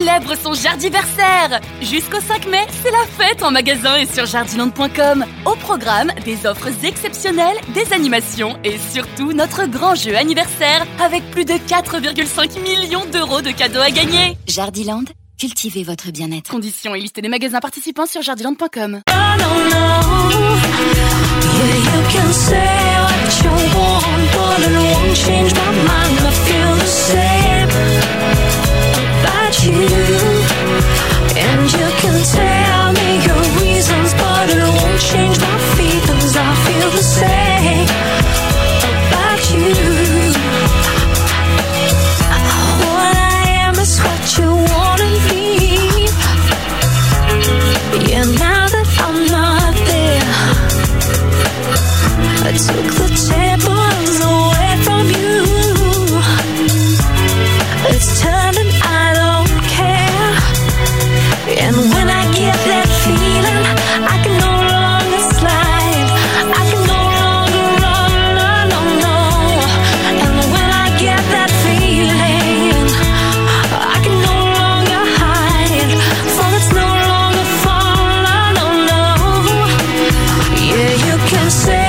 célèbre son jardiversaire. Jusqu'au 5 mai, c'est la fête en magasin et sur jardiland.com. Au programme, des offres exceptionnelles, des animations et surtout notre grand jeu anniversaire avec plus de 4,5 millions d'euros de cadeaux à gagner. Jardiland, cultivez votre bien-être. Conditions et liste des magasins participants sur jardiland.com. I took the tables away from you. It's turning, I don't care. And when I get that feeling, I can no longer slide. I can no longer run, no, no. And when I get that feeling, I can no longer hide. For it's no longer fun, no, no. Yeah, you can say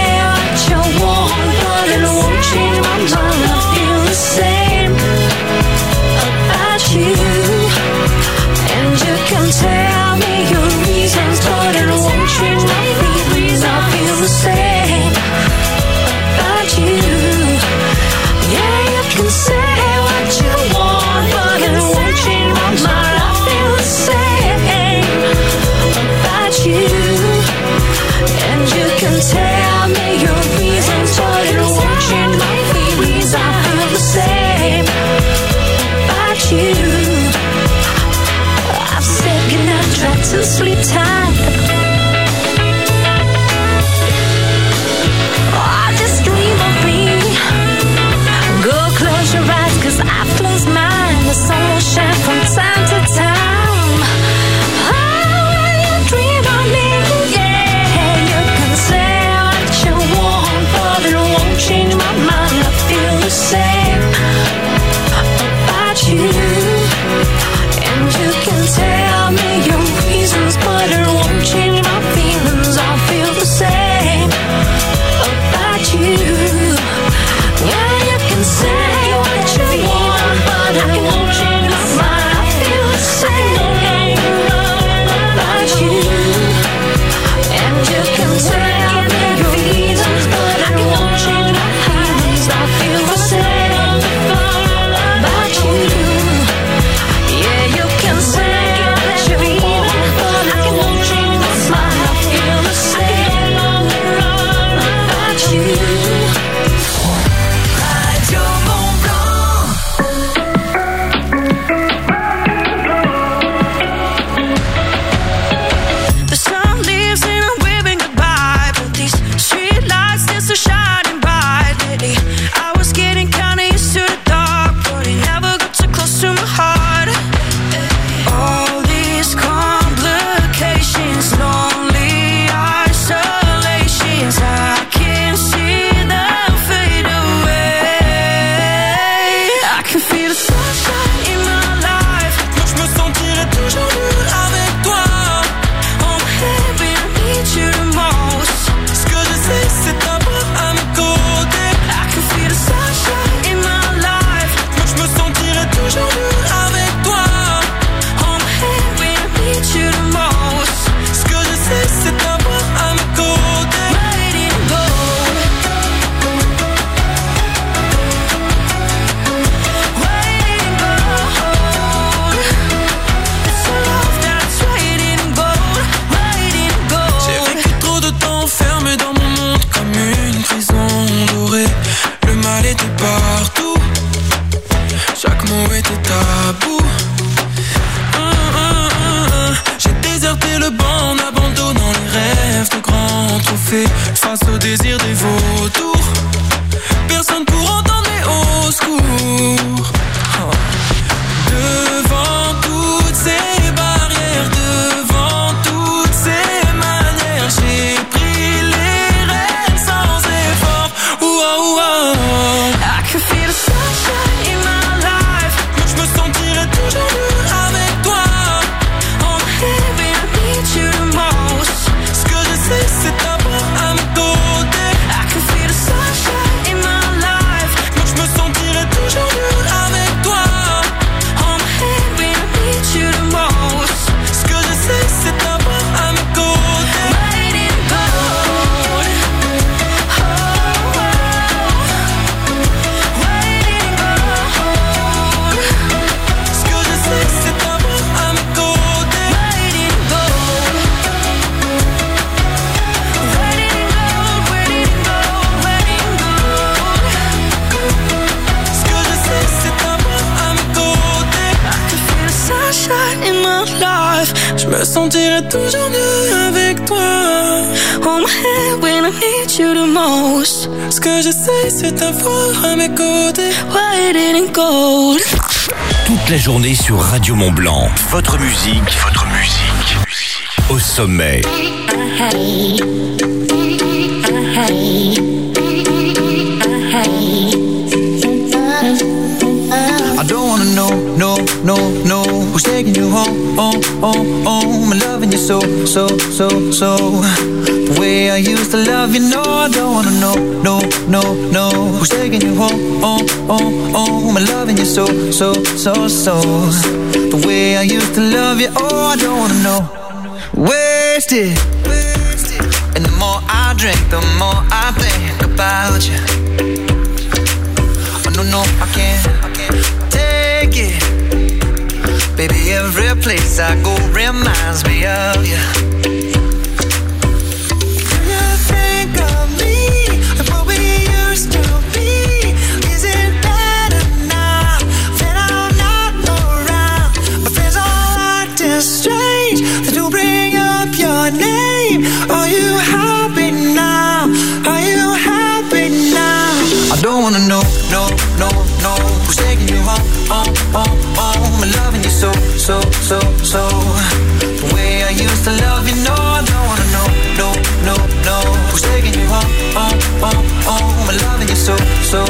tell me your reasons, but it won't change my feelings. I feel the same about you. Yeah, you can say what you want, but it won't change my mind. I feel the same about you. And you can tell me your reasons, but it won't change my feelings. I feel the same about you. Try to sleep tight. Oh, just dream of me. Go close your eyes, 'cause I've closed mine. The sun will shine from time to time. Oh, you dream of me. Yeah, you can say what you want, but it won't change my mind. I feel the same about you. And you can tell me your reasons, but it won't time in my life. Je me sentirais toujours mieux avec toi. Hold my hand when I need you the most. Ce que j'essaie c'est d'avoir à mes côtés. Why it didn't go. Toute la journée sur Radio Mont Blanc. Votre musique au sommet. I don't wanna know who's taking you home, I'm loving you so. The way I used to love you, no, I don't wanna know who's taking you home, I'm loving you so. The way I used to love you, oh, I don't wanna know. Wasted. And the more I drink, the more I think about you. Oh no, I can't take it. Baby, every place I go reminds me of you. Do you think of me and what we used to be? Is it better now that I'm not around? My friends all acting strange. They do bring up your name. Are you happy now? Are you happy now? I don't wanna know who's taking you home, I'm loving you so. The way I used to love you, no, I don't wanna know who's taking you home, I'm loving you so.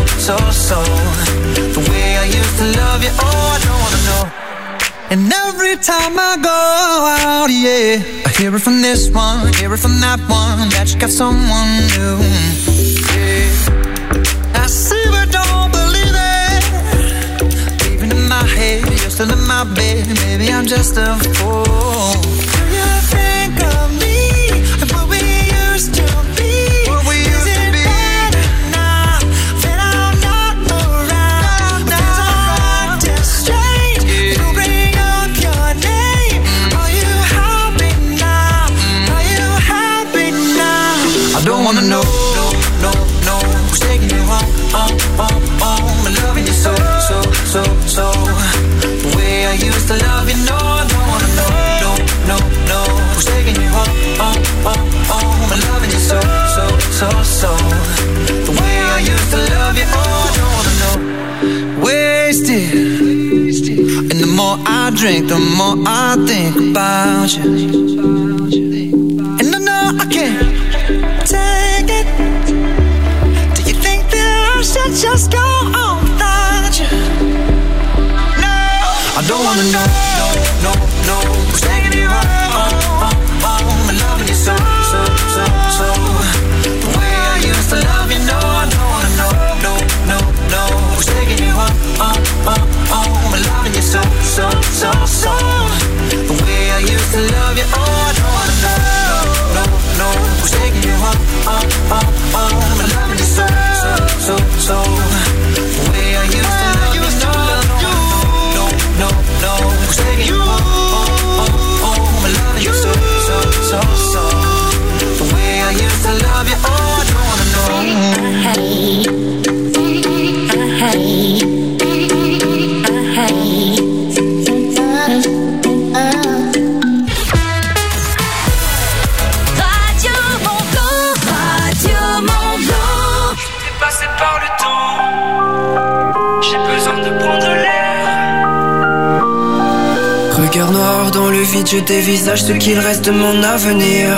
The way I used to love you, oh, I don't wanna know. And every time I go out, yeah, I hear it from this one, hear it from that one, that you got someone new. Yeah. I see but don't believe it. Even in my head, you're still in my bed. Maybe I'm just a fool. Do you think of me and what we used to be? Is it better now that I'm not around? Things are acting strange. You bring up your name. Are you happy now? Are you happy now? I don't wanna know who's taking you home, I'm loving you so. The way I used to love you, no, I don't wanna know who's taking you home, I'm loving you so. The way I used to love you, oh, I don't wanna know. Wasted. And the more I drink, the more I think about you. And I know I can't take it. Do you think that I should just go on without you? No, I don't wanna know who's taking you home, I'm loving you so. The way I used to love you, no, I don't wanna know who's taking you home, I'm loving you so. The way I used to love you, oh, I don't wanna know who's taking you home, I'm loving you so. The way I used to love you, no, who's taking you home, I'm loving you so. The way I used to love you, oh, I don't wanna know. Par le temps, j'ai besoin de prendre l'air. Regard noir dans le vide, je dévisage ce qu'il reste de mon avenir.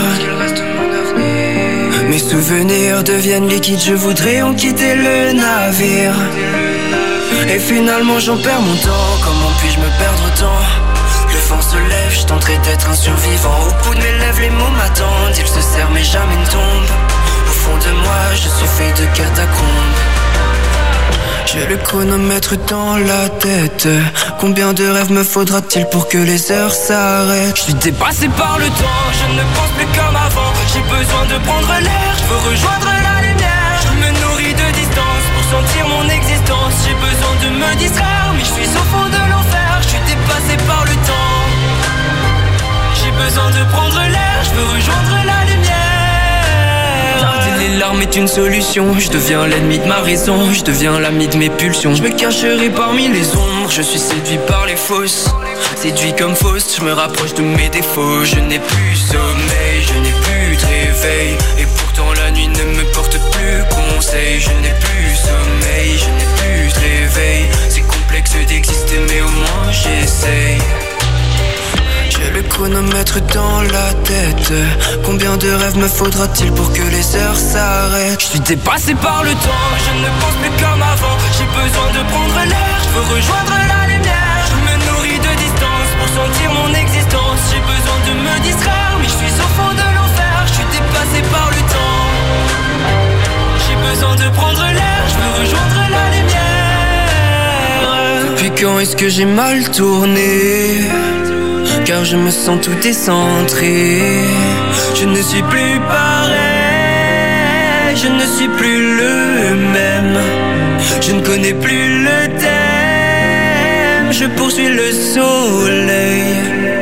Mes souvenirs deviennent liquides, je voudrais en quitter le navire. Et finalement j'en perds mon temps, comment puis-je me perdre tant? Le vent se lève, je tenterai d'être un survivant. Au bout de mes lèvres les mots m'attendent, ils se serrent mais jamais ne tombent. Au fond de moi, je suis fait de catacombes. J'ai le chronomètre dans la tête. Combien de rêves me faudra-t-il pour que les heures s'arrêtent? Je suis dépassé par le temps, je ne pense plus comme avant. J'ai besoin de prendre l'air, je veux rejoindre la lumière. Je me nourris de distance pour sentir mon existence. J'ai besoin de me distraire, mais je suis au fond de l'enfer. Je suis dépassé par le temps. J'ai besoin de prendre l'air, je veux rejoindre la lumière. Les larmes est une solution, je deviens l'ennemi de ma raison, je deviens l'ami de mes pulsions. Je me cacherai parmi les ombres, je suis séduit par les fausses séduit comme Faust, je me rapproche de mes défauts. Je n'ai plus sommeil, je n'ai plus de réveil, et pourtant la nuit ne me porte plus conseil. Je n'ai plus sommeil, je n'ai plus de réveil. C'est complexe d'exister mais au moins j'essaye. J'ai le chronomètre dans la tête. Combien de rêves me faudra-t-il pour que les heures s'arrêtent? Je suis dépassé par le temps, je ne pense plus comme avant. J'ai besoin de prendre l'air, je veux rejoindre la lumière. Je me nourris de distance pour sentir mon existence. J'ai besoin de me distraire, mais je suis au fond de l'enfer. Je suis dépassé par le temps. J'ai besoin de prendre l'air, je veux rejoindre la lumière. Depuis quand est-ce que j'ai mal tourné? Car je me sens tout décentré. Je ne suis plus pareil, je ne suis plus le même. Je ne connais plus le thème, je poursuis le soleil.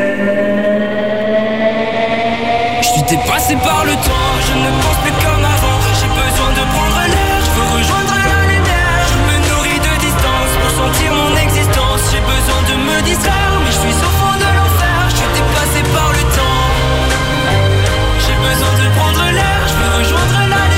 Je suis dépassé par le temps, je ne pense plus comme avant. J'ai besoin de prendre l'air, je veux rejoindre la lumière. Je me nourris de distance pour sentir mon existence. J'ai besoin de me distraire, mais je suis au fond de l'enfer. Je suis dépassé par le temps. J'ai besoin de prendre l'air, je veux rejoindre la lumière.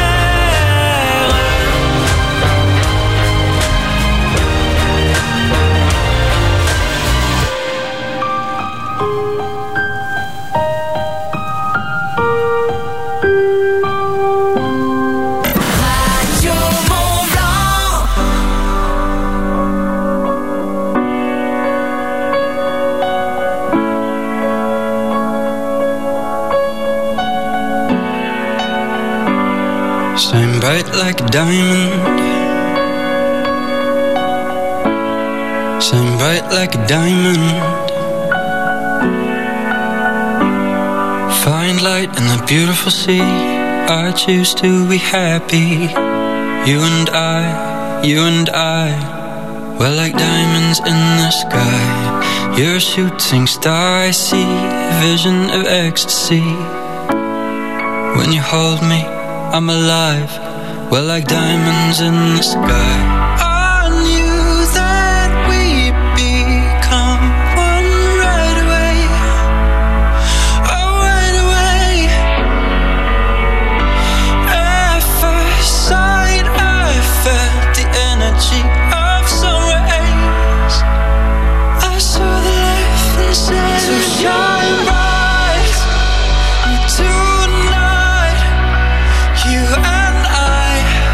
Shine bright like a diamond. Shine bright like a diamond. Find light in the beautiful sea. I choose to be happy. You and I, we're like diamonds in the sky. You're a shooting star, I see a vision of ecstasy. When you hold me, I'm alive, we're like diamonds in the sky. I knew that we'd become one right away. Oh, right away. At first sight, I felt the energy of sun rays. I saw the life inside. So shine bright tonight. You and I,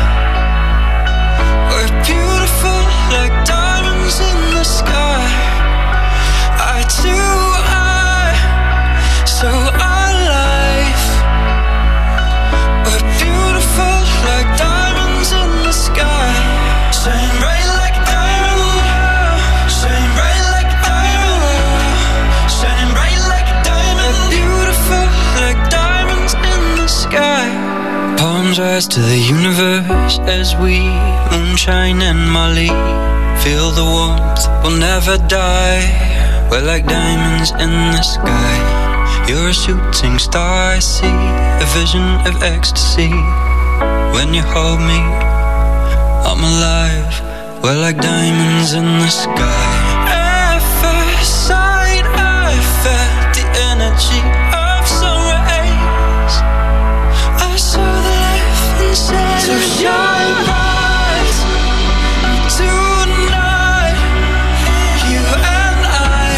we're beautiful like diamonds in the sky. Eye to eye, so our life, we're beautiful like diamonds in the sky. Shine bright like a diamond, shine bright like a diamond, shine bright like a diamond. We're beautiful like diamonds in the sky. Palms rise to the universe as we moonshine and Molly. Feel the warmth, we'll never die. We're like diamonds in the sky. You're a shooting star, I see a vision of ecstasy. When you hold me, I'm alive. We're like diamonds in the sky. At first sight, I felt the energy of sun rays. I saw the life inside. So shine bright tonight. You and I,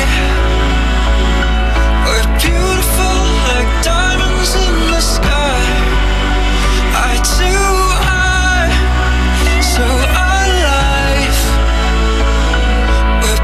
we're beautiful like diamonds in the sky. Eye to eye, so our life, we're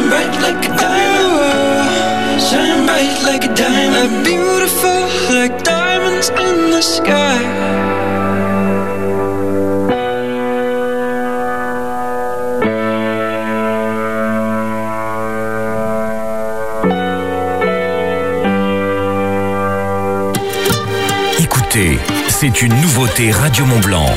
Shine bright like a diamond, shine bright like a diamond, beautiful like diamonds in the sky. Écoutez, c'est une nouveauté Radio Mont Blanc.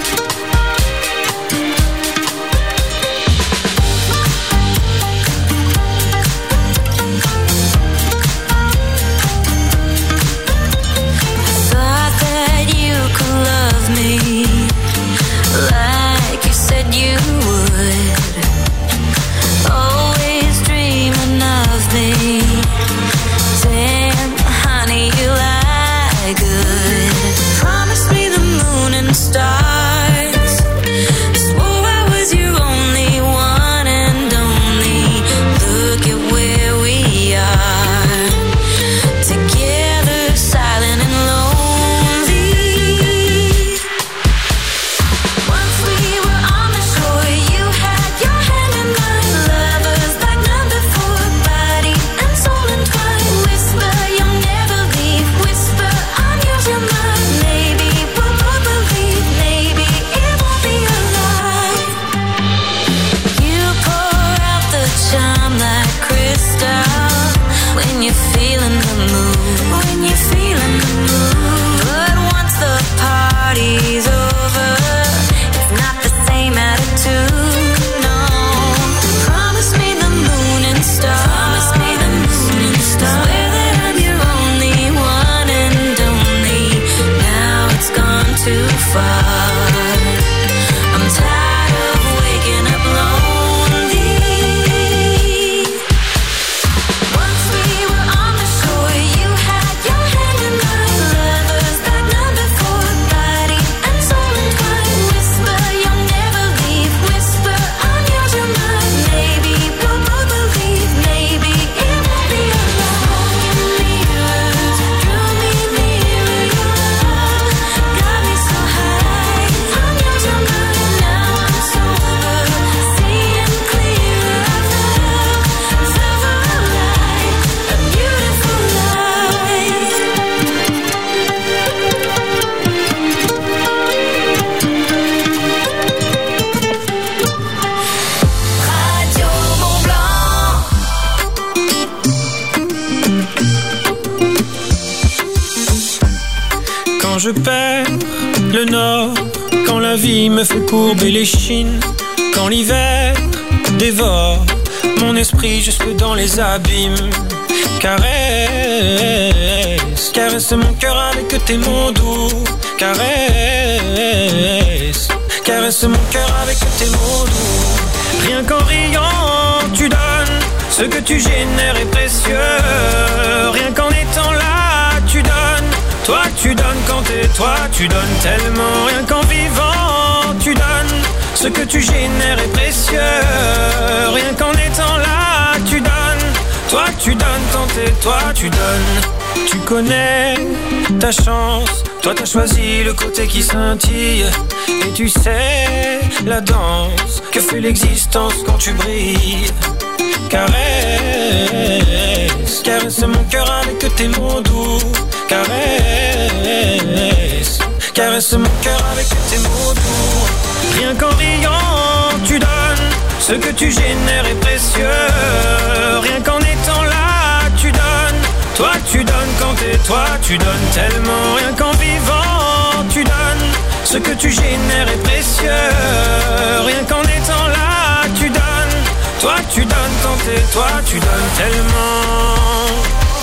Je perds le nord, quand la vie me fait courber les chines, quand l'hiver dévore mon esprit jusque dans les abîmes. Caresse, caresse mon cœur avec tes mots doux. Caresse, caresse mon cœur avec tes mots doux. Rien qu'en riant, tu donnes ce que tu génères est précieux. Rien qu'en étant là, tu donnes. Toi tu donnes quand t'es toi, tu donnes tellement. Rien qu'en vivant, tu donnes. Ce que tu génères est précieux. Rien qu'en étant là, tu donnes. Toi tu donnes quand t'es toi, tu donnes. Tu connais ta chance. Toi t'as choisi le côté qui scintille. Et tu sais la danse que fait l'existence quand tu brilles. Caresse, caresse mon cœur avec tes mots doux. Caresse, caresse mon cœur avec tes mots doux. Rien qu'en riant, tu donnes. Ce que tu génères est précieux. Rien qu'en étant là, tu donnes. Toi tu donnes quand t'es toi, tu donnes tellement. Rien qu'en vivant, tu donnes. Ce que tu génères est précieux. Rien qu'en étant là, tu donnes. Toi tu donnes quand t'es toi, tu donnes tellement.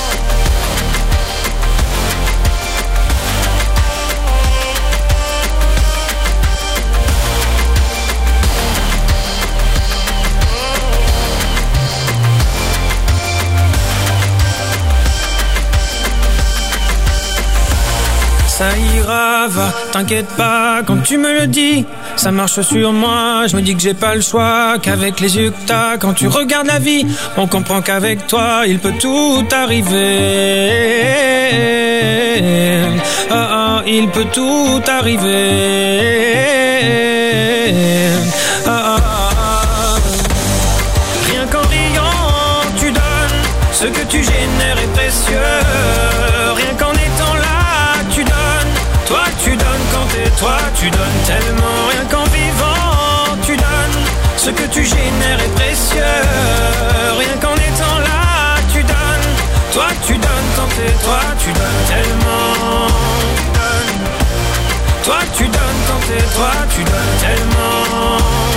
Ça ira, va, t'inquiète pas quand tu me le dis. Ça marche sur moi, je me dis que j'ai pas le choix. Qu'avec les yeux que t'as, quand tu regardes la vie, on comprend qu'avec toi, il peut tout arriver. Ah, ah, il peut tout arriver. Ah, ah, ah. Rien qu'en riant, Ce que tu génères est précieux. Rien qu'en étant là, tu donnes. Toi tu donnes quand t'es toi, tu donnes tellement. Rien qu'en vivant, tu donnes. Ce que tu génères est précieux. Rien qu'en étant là, tu donnes. Toi tu donnes quand t'es toi, tu donnes tellement. Toi tu donnes quand t'es toi, tu donnes tellement.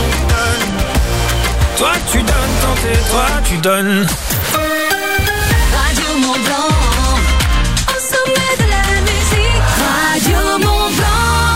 Toi tu donnes quand t'es toi, tu donnes. Radio Mont Blanc, au sommet de la musique. Radio Mont Blanc.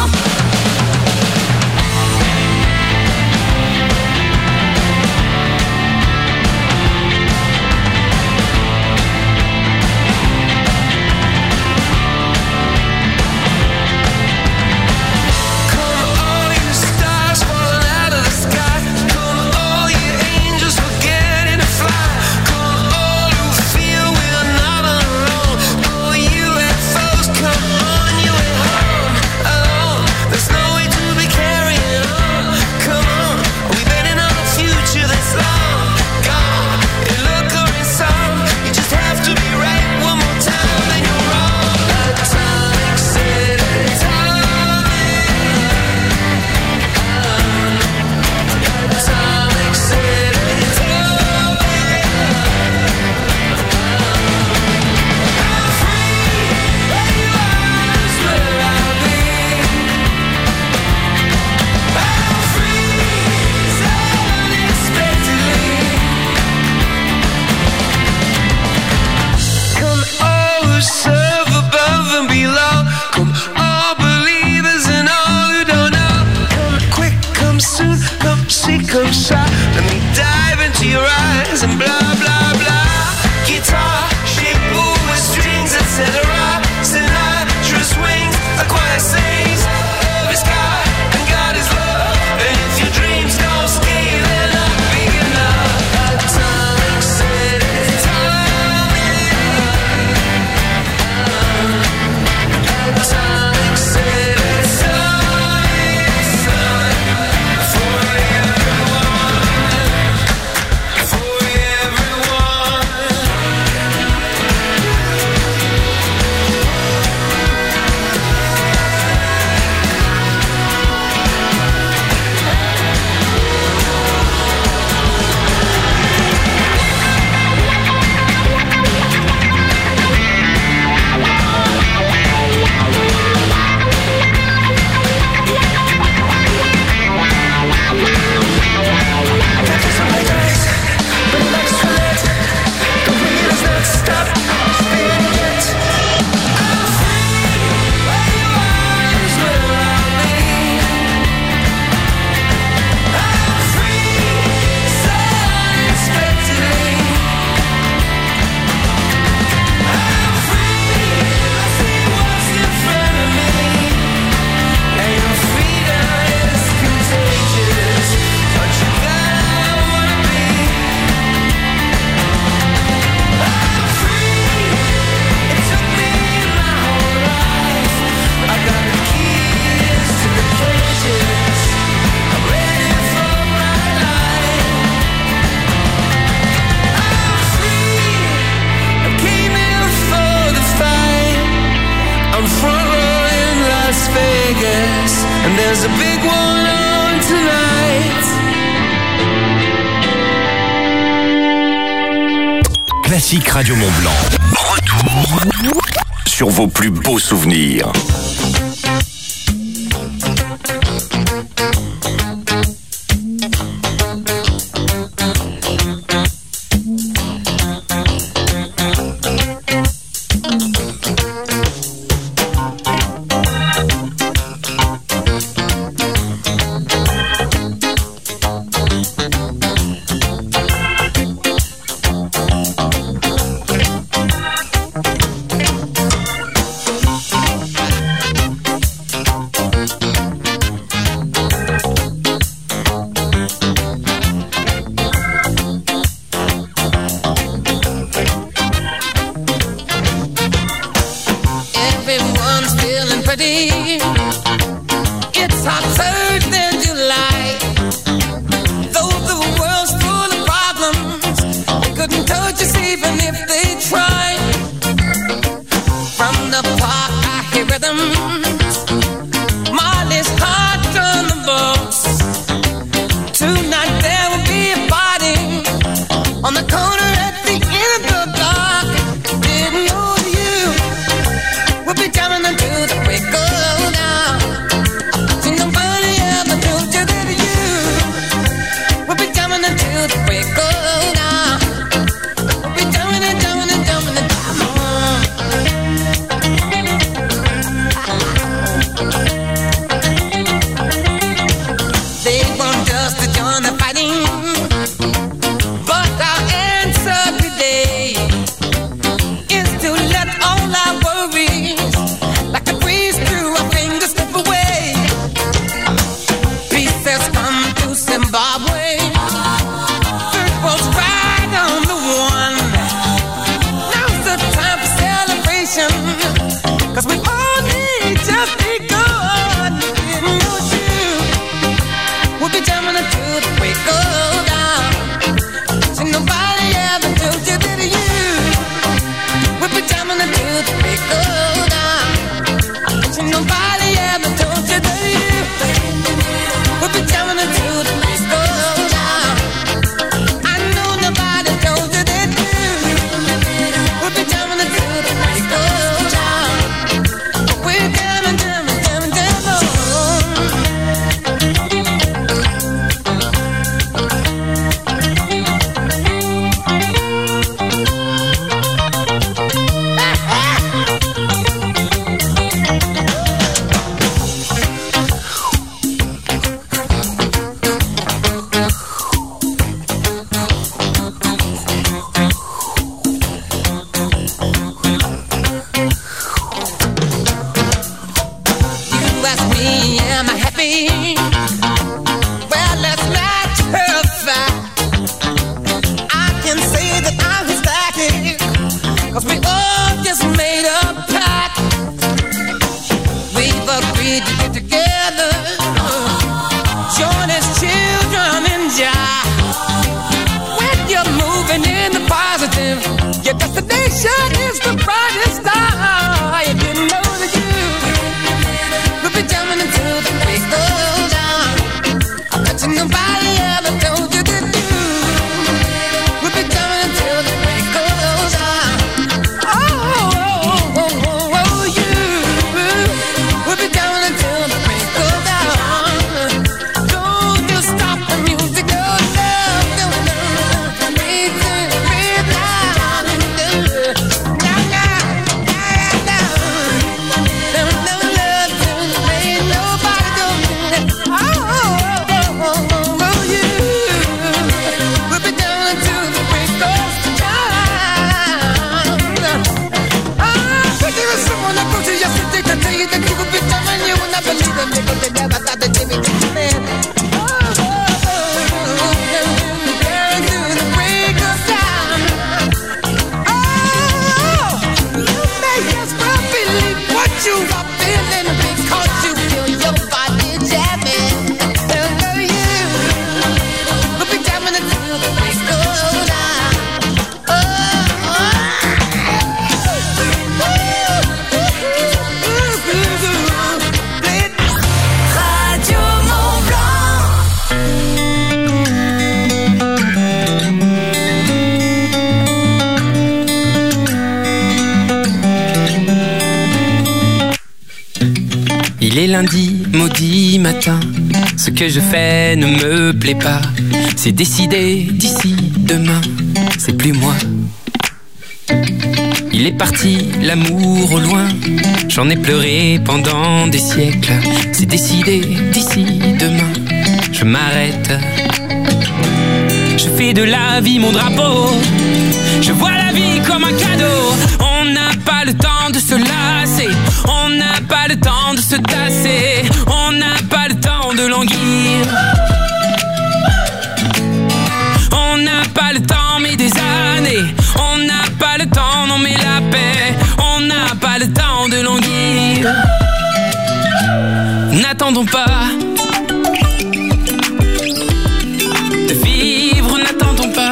Come shot, let me dive into your eyes and blah blah blah. Guitar, shape with strings, etc. Sinatra swings, a choir sings. Love is God and God is love. And if your dreams don't scale, they're not big enough. Atomic City, Atomic City, Atomic Sun. For and there's a big one on tonight. Classique Radio Mont Blanc. Retour sur vos plus beaux souvenirs. nobody ever told you that you would be jamming until the break of dawn. Ain't nobody ever told you that you would be jamming until the break of dawn. I know nobody told you that you would be jamming until the break of dawn. But we're jamming, jamming, jamming, jamming on. You ask me, am I happy? Well, let's not terrify. I can say that I'm ecstatic, 'cause we all just made a pact. We've agreed to get together, join as children in Jah. When you're moving in the positive, your destination is the brightest star. You didn't know that you we'll be jamming until the break of dawn. I bet you nobody ever told you that you we'll be jamming until the break of dawn. Oh, you we'll be jamming until the break of dawn. Don't you stop the music, no, no, no, no. Breathe in, breathe out, now, now. You are feeling because you feel your body jamming. You will be jamming until the break of dawn. Radio Mont Il est lundi, maudit matin. Ce que je fais ne me plaît pas. C'est décidé d'ici demain. C'est plus moi. Il est parti, l'amour au loin. J'en ai pleuré pendant des siècles. C'est décidé d'ici demain. Je m'arrête. Je fais de la vie mon drapeau. Je vois la vie comme un cadeau. On n'a pas le temps de se lasser. On n'a pas le temps de se tasser. On n'a pas le temps de languir. On n'a pas le temps mais des années. On n'a pas le temps, non mais la paix. On n'a pas le temps de languir. N'attendons pas de vivre, n'attendons pas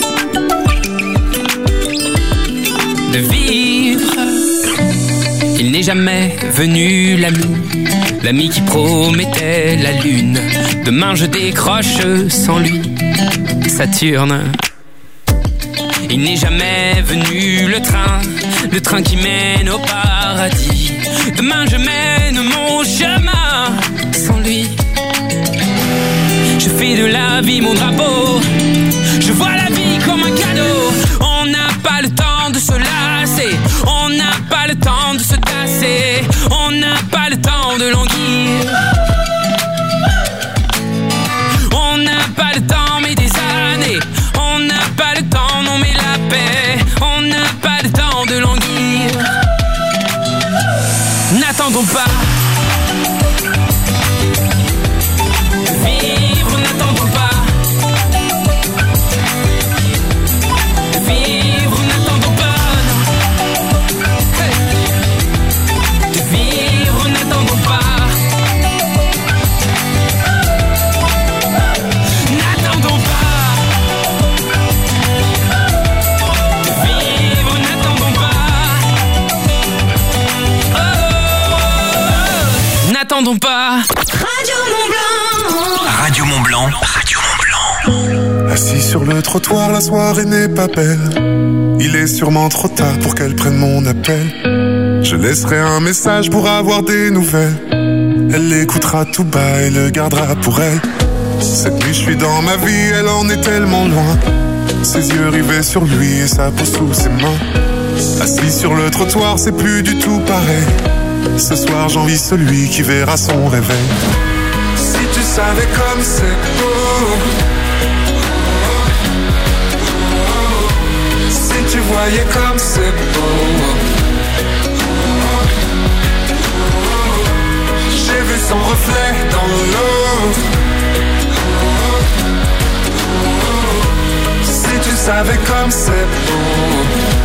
de vivre. Il n'est jamais venu l'ami qui promettait la lune. Demain je décroche sans lui Saturne. Il n'est jamais venu le train qui mène au paradis. Demain je mène mon chemin sans lui. Je fais de la vie mon drapeau. Je vois la vie comme un cadeau. On n'a pas le temps de se lasser. On n'a pas le temps de se tasser. On n'a pas le temps de languir. On n'a pas le temps mais des années. On n'a pas le temps, non mais la paix. On n'a pas le temps de languir. N'attendons pas de vivre, n'attendons pas de vivre, n'attendons pas de vivre, n'attendons pas. sur le trottoir, la soirée n'est pas belle. Il est sûrement trop tard pour qu'elle prenne mon appel. Je laisserai un message pour avoir des nouvelles. Elle l'écoutera tout bas et le gardera pour elle. Cette nuit je suis dans ma vie, elle en est tellement loin. Ses yeux rivés sur lui et sa peau sous ses mains. Assis sur le trottoir, c'est plus du tout pareil. Ce soir j'envie celui qui verra son réveil. Si tu savais comme c'est beau, si tu voyais comme c'est beau. J'ai vu son reflet dans l'eau. Si tu savais comme c'est beau.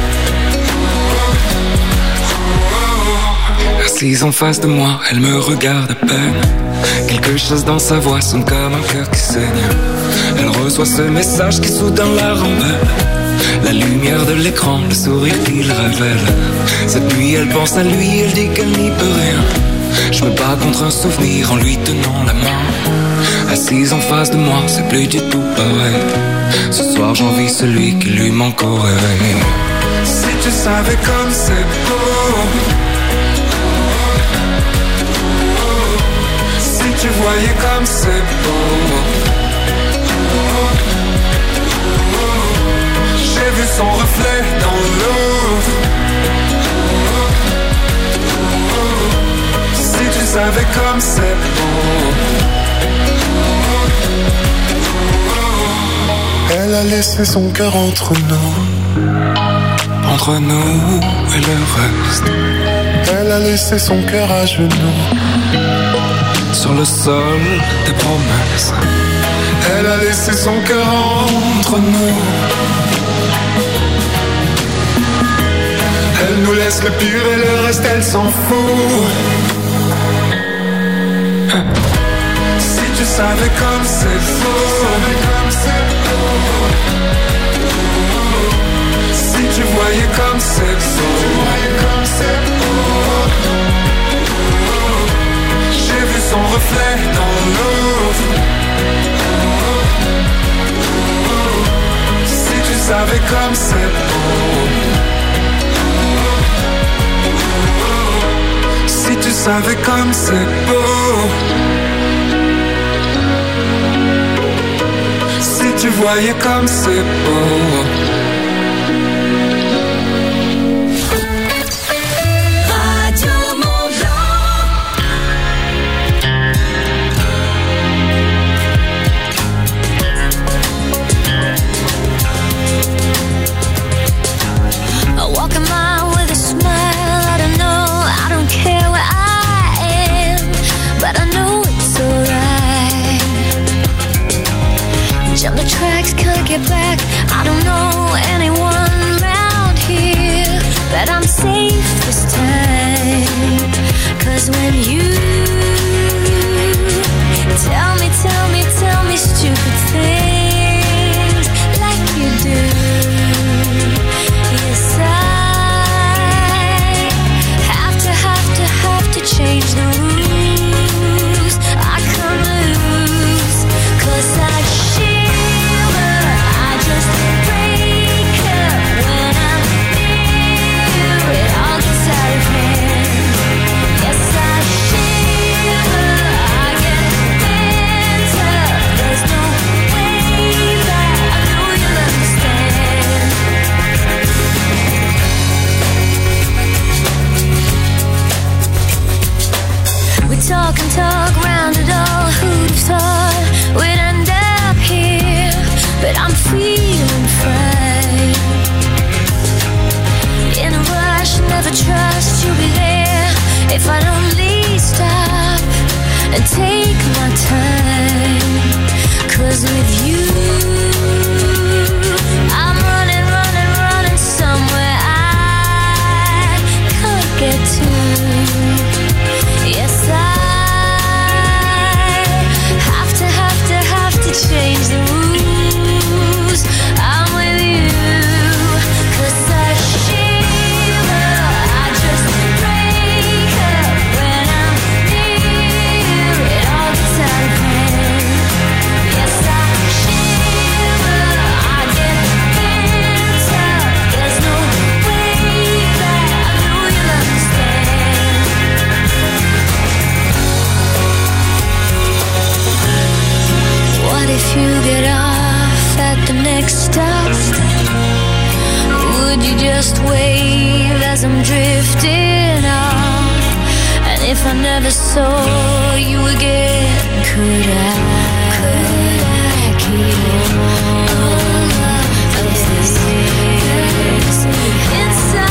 Assise en face de moi, elle me regarde à peine. Quelque chose dans sa voix sonne comme un cœur qui saigne. Elle reçoit ce message qui soudain la rend belle. La lumière de l'écran, le sourire qu'il révèle. Cette nuit elle pense à lui, elle dit qu'elle n'y peut rien. Je me bats contre un souvenir en lui tenant la main. Assise en face de moi, c'est plus du tout pareil. Ce soir j'envie celui qui lui manque au réveil. Si tu savais comme c'est beau, si tu voyais comme c'est beau. J'ai vu son reflet dans l'eau. Si tu savais comme c'est beau. Elle a laissé son cœur entre nous. Entre nous et le reste. Elle a laissé son cœur à genoux. Sur le sol des promesses. Elle a laissé son cœur entre nous. Elle nous laisse le pire et le reste elle s'en fout. Si tu savais comme c'est beau. Si tu voyais comme c'est beau. J'ai vu son reflet dans l'eau. Si tu savais comme c'est beau. Si tu savais comme c'est beau. Si tu voyais comme c'est beau. Jump the tracks, can't get back. I don't know you just wave as I'm drifting off? And if I never saw you again, could I keep all of this inside?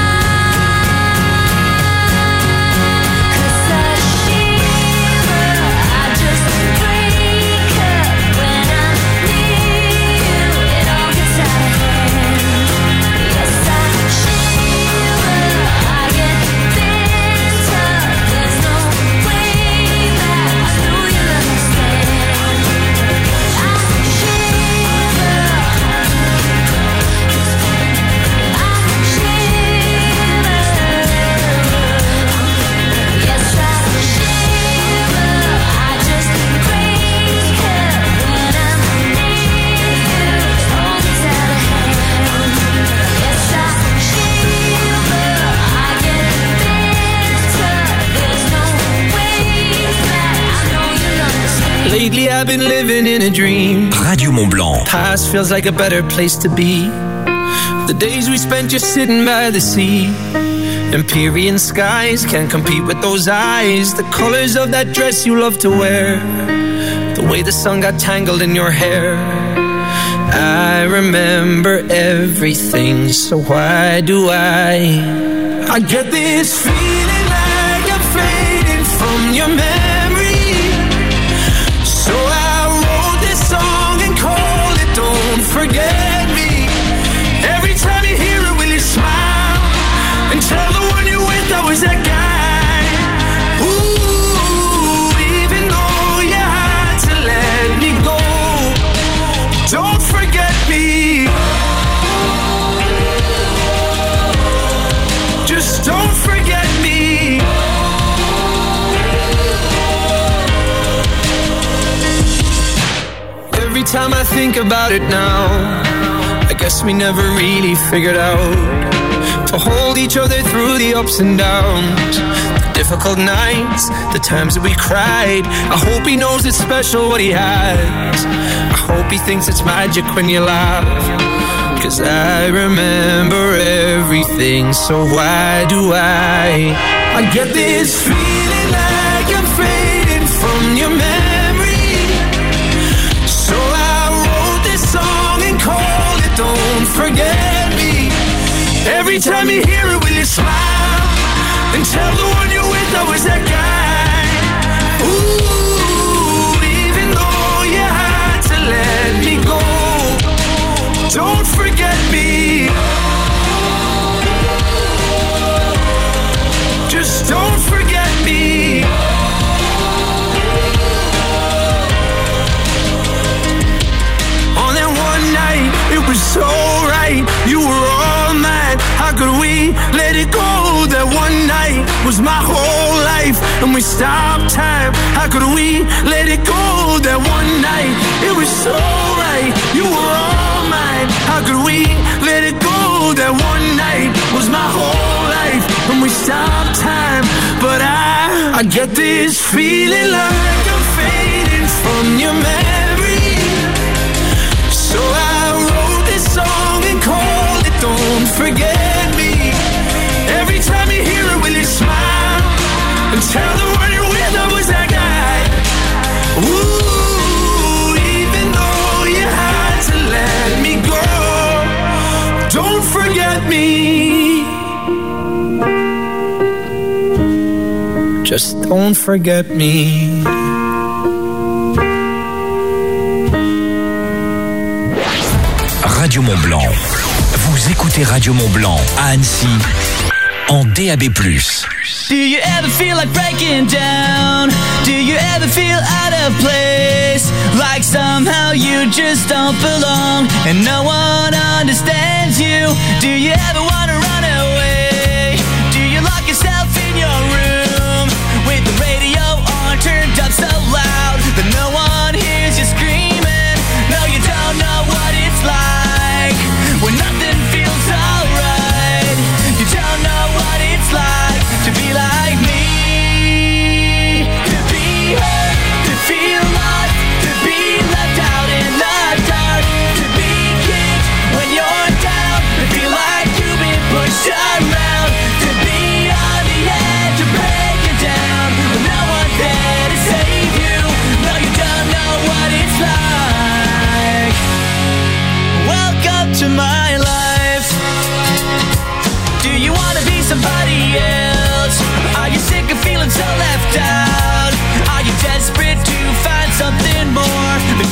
Lately I've been living in a dream. Radio Mont Blanc. Past feels like a better place to be. The days we spent just sitting by the sea. Empyrean skies can't compete with those eyes. The colors of that dress you love to wear. The way the sun got tangled in your hair. I remember everything, so why do I get this feeling like I'm fading from your memory. So I wrote this song and called it Don't Forget Me. Every time you hear it, will you smile and tell the one you're with I was that guy? Ooh, even though you had to let me go, don't forget me. Just don't forget me. Every time I think about it now, I guess we never really figured out to hold each other through the ups and downs, the difficult nights, the times that we cried. I hope he knows it's special what he has. I hope he thinks it's magic when you laugh, 'cause I remember everything, so why do I get this feeling like I'm fading from your memory. So I wrote this song and called it Don't Forget Me. Every time you hear it, will you smile and tell the one you're with I was that guy? Ooh, even though you had to let me go, don't forget me. Just don't forget me. On that one night, it was so right. You were all mine. How could we let it go? That one night was my whole life, and we stopped time. How could we let it go? That one night, it was so right. You were all mine. How could we let it go? That one night was my whole life, and we stopped time. But I get this feeling like I'm fading from your memory. So I wrote this song and called it Don't Forget Me. Every time you hear it, will you smile and tell the one you're with I was that guy? Ooh, even though you had to let me go, don't forget me. Just don't forget me. Radio Mont Blanc. Vous écoutez Radio Mont Blanc à Annecy en DAB+. Do you ever feel like breaking down? Do you ever feel out of place? Like somehow you just don't belong and no one understands you? Do you ever want to run away? Do you lock yourself in your room with the radio on turned up so loud that no one hears you screaming? No, you don't know what it's like when nothing feels alright. You don't know what it's like to be like me, to be hurt, to feel lost, to be left out in the dark, to be kicked when you're down, to feel like you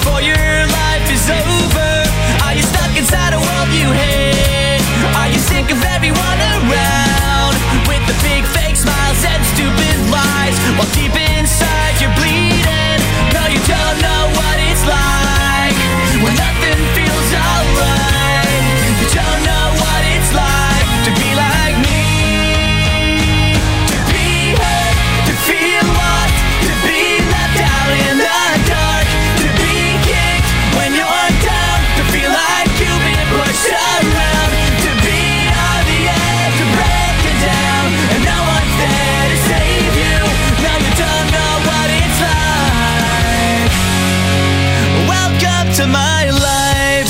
before your life is over? Are you stuck inside a world you hate? Are you sick of everyone around with the big fake smiles and stupid lies, while deep inside you're bleeding? No, you don't know what it's like when nothing feels alright. You don't know what it's like to be like me, to be hurt, to feel lost, to be left out in the dark, to be kicked when you're down, to feel like you've been pushed around, to be on the edge of breaking down, and no one's there to save you. No, you don't know what it's like. Welcome to my life.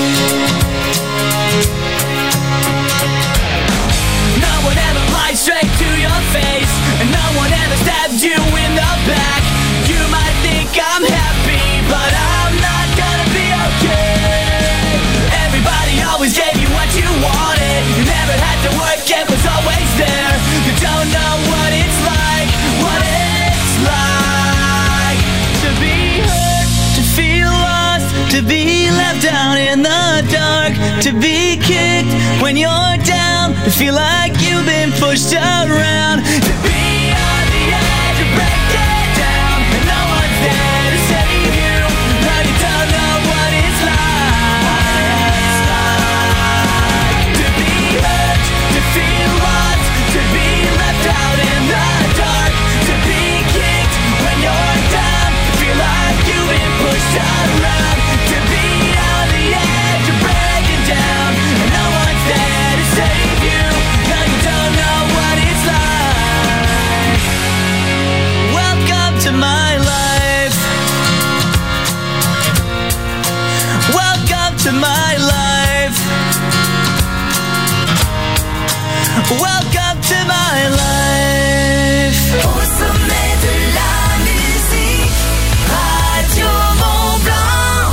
No one ever lied straight to your face, and no one ever stabbed you in the back. You might think I'm happy, but I'm not gonna be okay. Everybody always gave you what you wanted. You never had to work, it was always there. You don't know what it's like, what it's like to be hurt, to feel lost, to be left out in the dark, to be kicked when you're down, to feel like you've been pushed around, to be on the edge of breaking down, and no one's there to save you. No, you don't know what it's like to be hurt, to feel lost, to be left out in the dark, to be kicked when you're down, to feel like you've been pushed around, to be on the edge of breaking down, and no one's there to save you. No, you don't know what it's like. Welcome to my life. Welcome to my life. Welcome to my life. Au sommet de la musique, Radio Mont Blanc.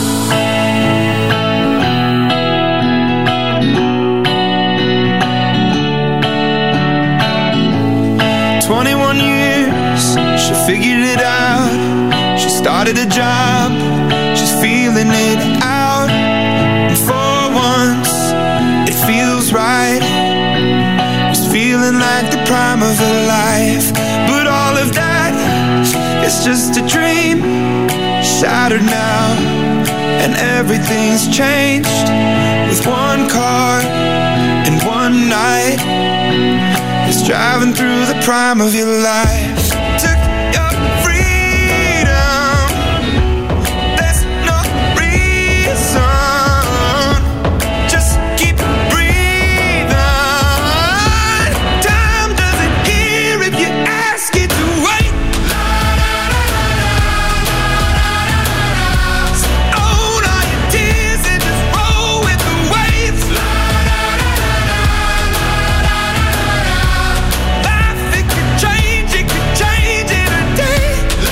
21 years, she figured it out. She started a job, she's feeling it out. And for once, it feels right. It's feeling like the prime of her life. But all of that is just a dream, shattered now. And everything's changed with one car and one night. It's driving through the prime of your life. Took your freedom, there's no reason. Just keep breathing. Time doesn't hear if you ask it to wait. So own all your tears and just roll with the waves. Life, it could change in a day.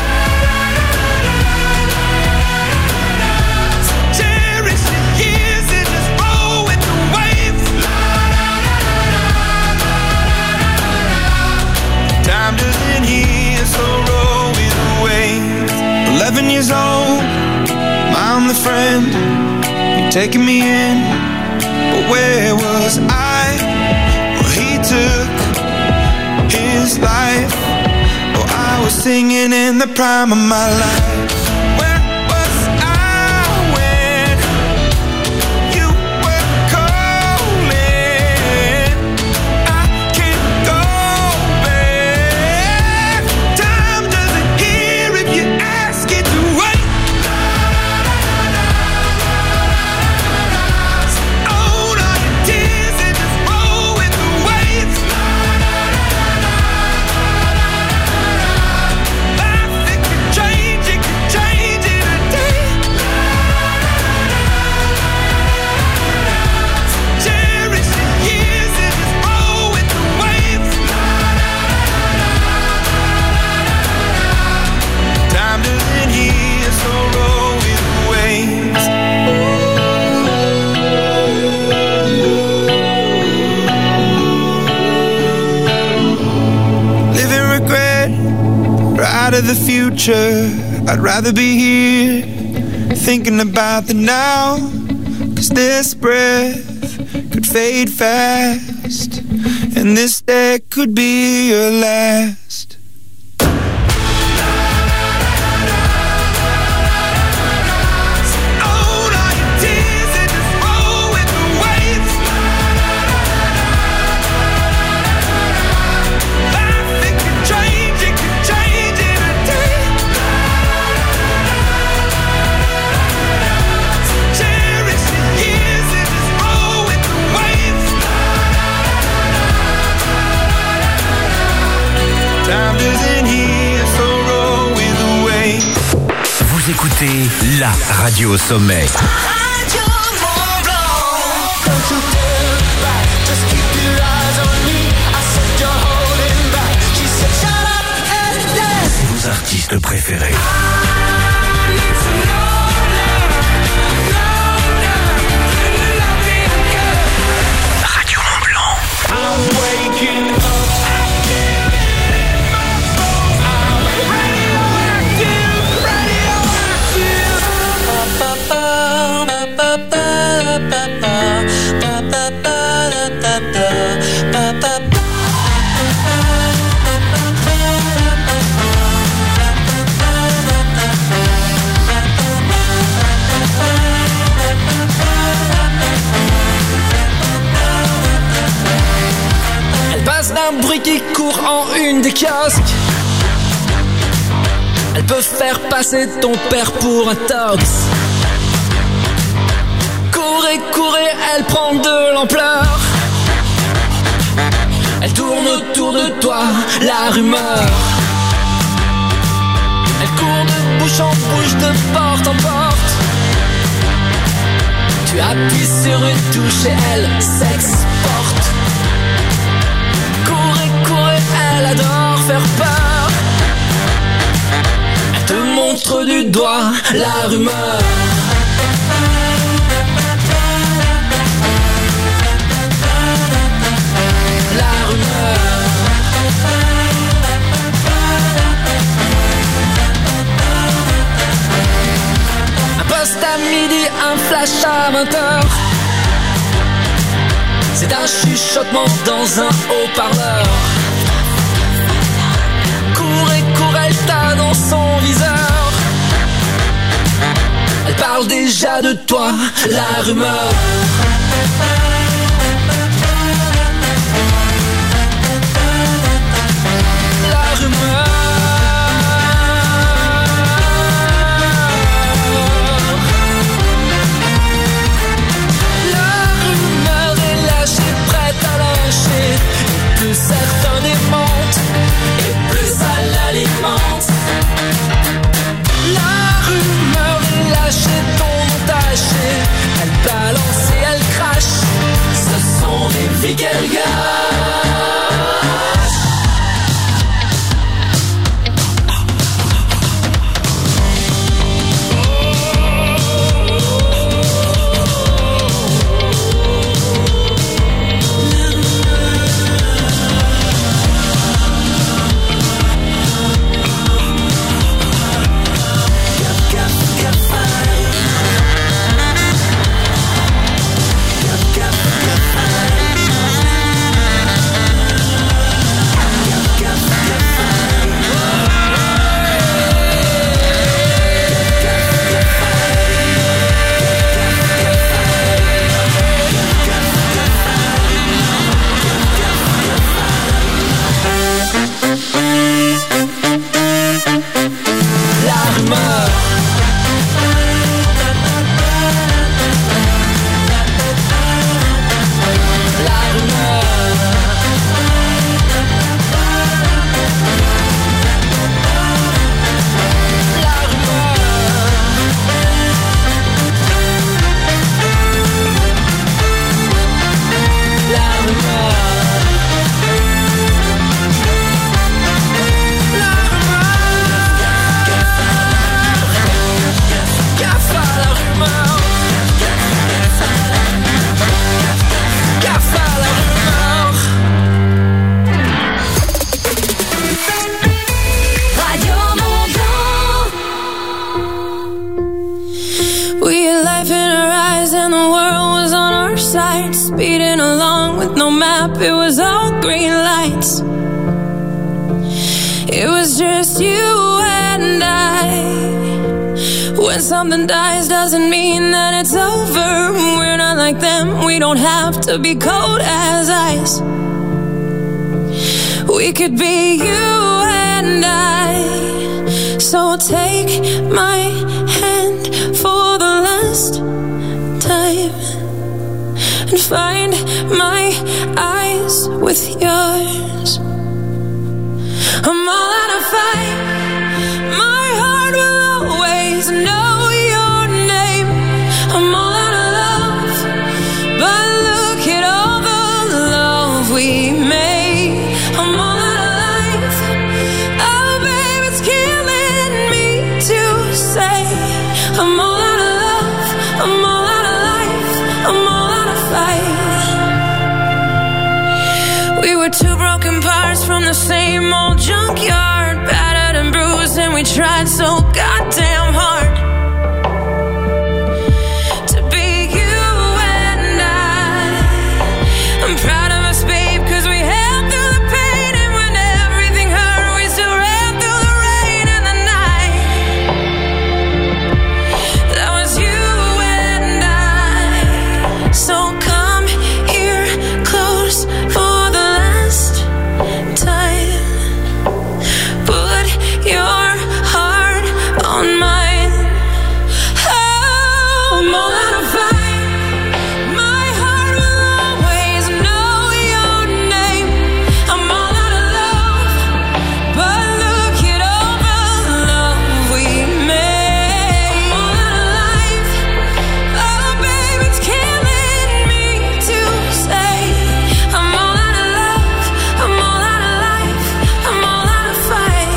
So cherish the years and just roll with the waves. Time doesn't heal, so roll with the waves. 11 years old, I'm the friend. You're taking me in, but where was I? Well, he took his life. Oh, I was singing in the prime of my life. Where was I when you were calling? I can't go back. Time doesn't hear if you ask it to wait. So own all your tears and just roll with the waves. Life, it could change in a day. So cherish the years and just roll with the waves. Time doesn't heal, so roll with the waves. Living regret, right of the future. I'd rather be here thinking about the now, 'cause this breath could fade fast, and this day could be your last. Vous écoutez la radio au sommet. Radio Mont-Blanc. Don't you dare look back, just keep your eyes on me. I said you're holding back. She said shut up and dance. Vos artistes préférés. I need to know now, love me again. Radio Mont-Blanc. I'm waking up. Elle passe d'un bruit qui court en une des kiosques. Elle peut faire passer ton père pour un tox. Courez, courez, elle prend de l'ampleur. Elle tourne autour de toi, la rumeur. Elle court de bouche en bouche, de porte en porte. Tu appuies sur une touche et elle s'exporte. Courez, courez, elle adore faire peur. Elle te montre du doigt la rumeur. La rumeur. Un poste à midi, un flash à 20h. C'est un chuchotement dans un haut-parleur. Courez, courez, elle t'a dans son viseur. Elle parle déjà de toi, la rumeur. La rumeur. La rumeur est lâchée, prête à lâcher. Et plus certains démentent, et plus ça l'alimente. La rumeur est lâchée, ton entaché. Elle balance et elle crache. Ce sont des vies qu'elle gâche. speeding along with no map. It was all green lights. It was just you and I. When something dies doesn't mean that it's over. We're not like them, we don't have to be cold as ice. We could be you and I. So take my hand for the last time and find my eyes with yours. I'm all out of fight. My heart will always know your name. I'm all out of love, but look at all the love we made. I'm all out of life. Oh, babe, it's killing me to say. I'm all out of love. I'm all out of life. I'm all out of fight. We were two broken parts from the same old junkyard, battered and bruised, and we tried so goddamn hard to be you and I. I'm proud of us, babe, cause we held through the pain, and when everything hurt, we still ran through the rain and the night. That was you and I. So come here close for the last time. Put your heart on mine. Oh, I'm all out of fight. My heart will always know your name. I'm all out of love, but look at all the love we made. I'm all out of life. Oh, babe, it's killing me to say. I'm all out of love. I'm all out of life. I'm all out of fight.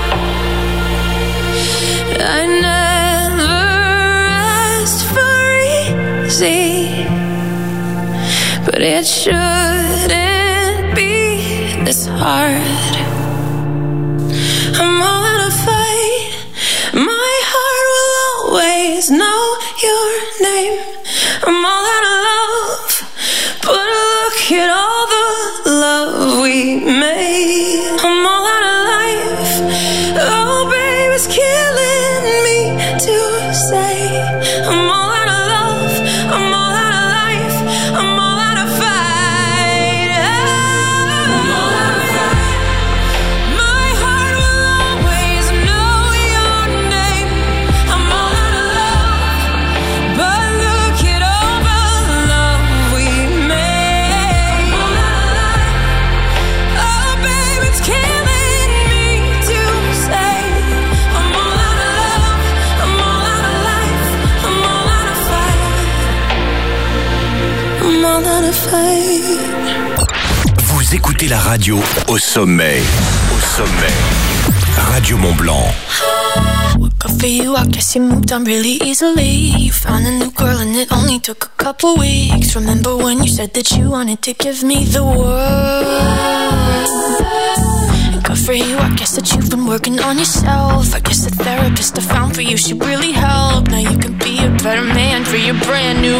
I never asked for easy, but it shouldn't be this hard. I'm all out of fight. My heart will always know your name. I'm all out of love, but look at all the love we made. I'm all out of life. Oh, babe, it's killing me to say. I'm all out of love. I'm all out of life. I'm all out of fight. I'm all out of fight. My heart will always know your name. I'm all out of love, but look at all the love we made. I'm all out of life. Oh, babe, it's killing me to say. I'm all out of love. I'm all out of life. I'm all out of fight. I'm all out of fight. Vous écoutez la radio au sommet. Au sommet. Radio Mont-Blanc. Good for you, I guess you moved on really easily. You found a new girl and it only took a couple weeks. Remember when you said that you wanted to give me the world? And good for you, I guess that you've been working on yourself. I guess the therapist I found for you should really help. Now you can be a better man for your brand new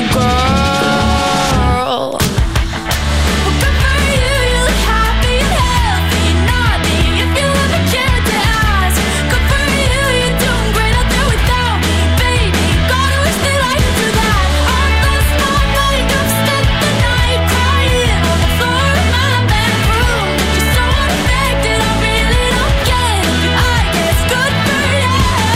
girl. Well, good for you, you look happy and healthy and naughty. If you ever cared to ask, good for you, you're doing great out there without me, baby. God, I wish they liked you for that. I lost my mind, I've spent the night crying on the floor of my bedroom. You're so unaffected, I really don't get it, but I guess good for you.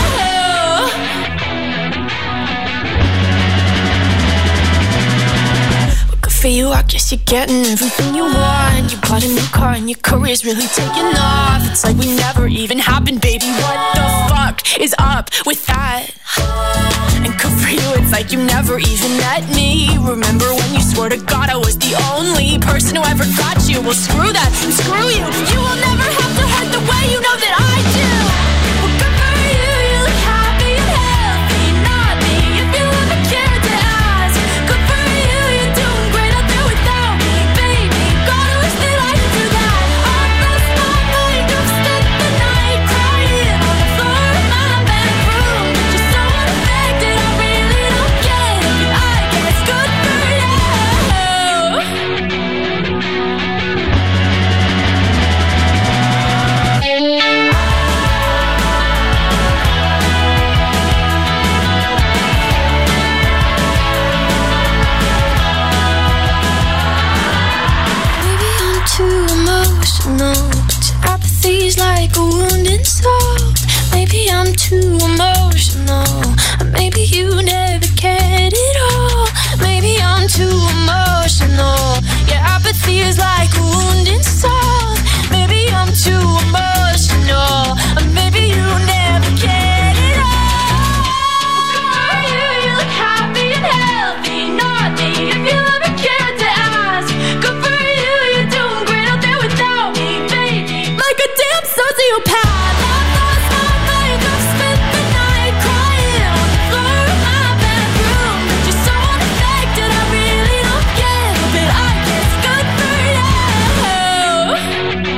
Well, good for you, I guess you're getting everything you want. You bought a new car and your career's really taking off. It's like we never even happened, baby. What the fuck is up with that? And good for you, it's like you never even met me. Remember when you swore to God I was the only person who ever got you? Well, screw that and screw you. You will never have to hurt the way you know that I do. Well, good for you, you look happy and healthy, naughty. If you ever cared to ask, good for you, you're doing great out there without me, baby. God, I wish they liked you for that. I lost my mind, I've spent the night crying on the floor of my bedroom. You're so unaffected, I really don't get it, but I guess good for you. emotional. Apathy's like a wounded soul. Maybe I'm too emotional. Maybe you never cared at all. Maybe I'm too emotional. Yeah, apathy is like a wounded soul. Maybe I'm too emotional. Maybe you never cared at all. You look happy and healthy, not me. If you ever cared to ask, good for you, you're doing great out there without me, baby. Like a damn sociopath.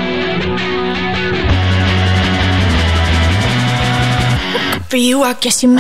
For you, I guess you mean